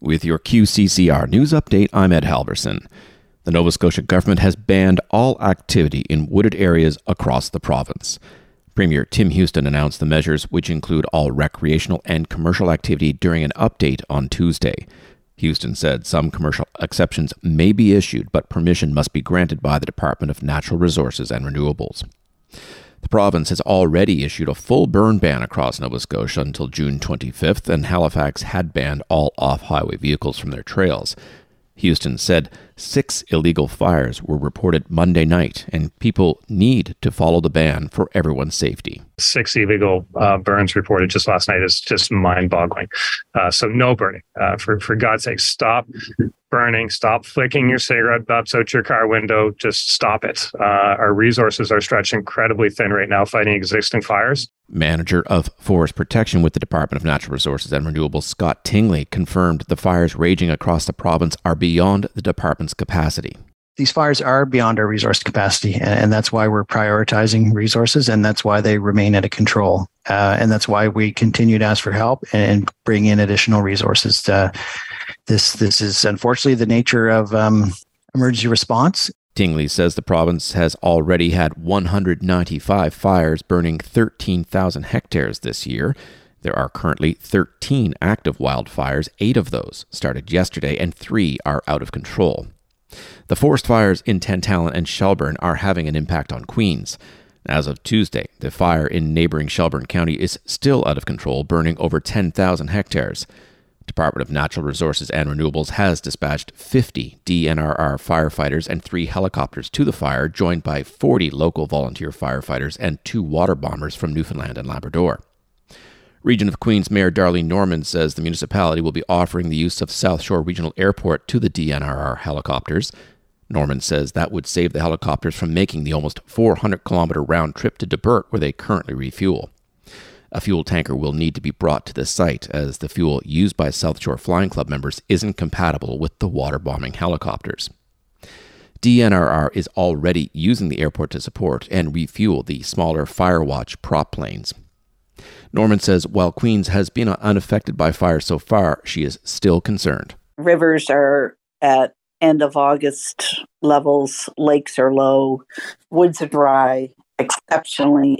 With your QCCR news update, I'm Ed Halverson. The Nova Scotia government has banned all activity in wooded areas across the province. Premier Tim Houston announced the measures, which include all recreational and commercial activity, during an update on Tuesday. Houston said some commercial exceptions may be issued, but permission must be granted by the Department of Natural Resources and Renewables. The province has already issued a full burn ban across Nova Scotia until June 25th, and Halifax had banned all off-highway vehicles from their trails. Houston said 6 illegal fires were reported Monday night, and people need to follow the ban for everyone's safety. 6 illegal burns reported just last night is just mind-boggling. So no burning. For God's sake, stop burning. Stop flicking your cigarette butts out your car window. Just stop it. Our resources are stretched incredibly thin right now fighting existing fires. Manager of Forest Protection with the Department of Natural Resources and Renewables, Scott Tingley, confirmed the fires raging across the province are beyond the department's capacity. These fires are beyond our resource capacity, and that's why we're prioritizing resources, and that's why they remain out of control. And that's why we continue to ask for help and bring in additional resources. This is unfortunately the nature of emergency response. Tingley says the province has already had 195 fires burning 13,000 hectares this year. There are currently 13 active wildfires. 8 of those started yesterday, and 3 are out of control. The forest fires in Tantallon and Shelburne are having an impact on Queens. As of Tuesday, the fire in neighboring Shelburne County is still out of control, burning over 10,000 hectares. Department of Natural Resources and Renewables has dispatched 50 DNRR firefighters and 3 helicopters to the fire, joined by 40 local volunteer firefighters and 2 water bombers from Newfoundland and Labrador. Region of Queens Mayor Darlene Norman says the municipality will be offering the use of South Shore Regional Airport to the DNRR helicopters. Norman says that would save the helicopters from making the almost 400-kilometer round trip to Debert, where they currently refuel. A fuel tanker will need to be brought to the site, as the fuel used by South Shore Flying Club members isn't compatible with the water-bombing helicopters. DNRR is already using the airport to support and refuel the smaller Firewatch prop planes. Norman says while Queens has been unaffected by fire so far, she is still concerned. Rivers are at end of August levels, lakes are low, woods are dry, exceptionally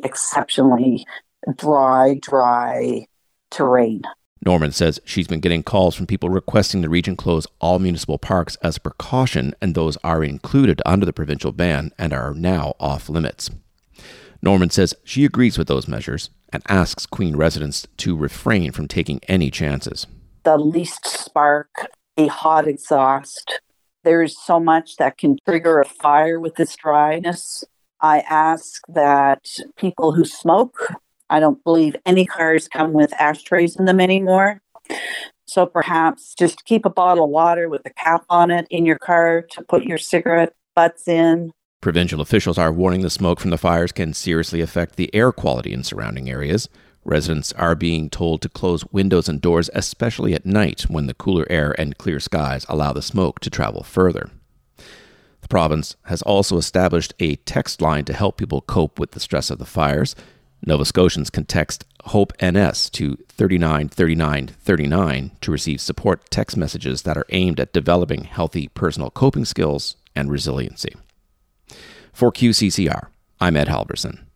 dry terrain. Norman says she's been getting calls from people requesting the region close all municipal parks as a precaution, and those are included under the provincial ban and are now off limits. Norman says she agrees with those measures and asks Queen residents to refrain from taking any chances. The least spark, a hot exhaust. There is so much that can trigger a fire with this dryness. I ask that people who smoke, I don't believe any cars come with ashtrays in them anymore. So perhaps just keep a bottle of water with a cap on it in your car to put your cigarette butts in. Provincial officials are warning the smoke from the fires can seriously affect the air quality in surrounding areas. Residents are being told to close windows and doors, especially at night when the cooler air and clear skies allow the smoke to travel further. The province has also established a text line to help people cope with the stress of the fires. Nova Scotians can text HOPE-NS to 393939 to receive support text messages that are aimed at developing healthy personal coping skills and resiliency. For QCCR, I'm Ed Halverson.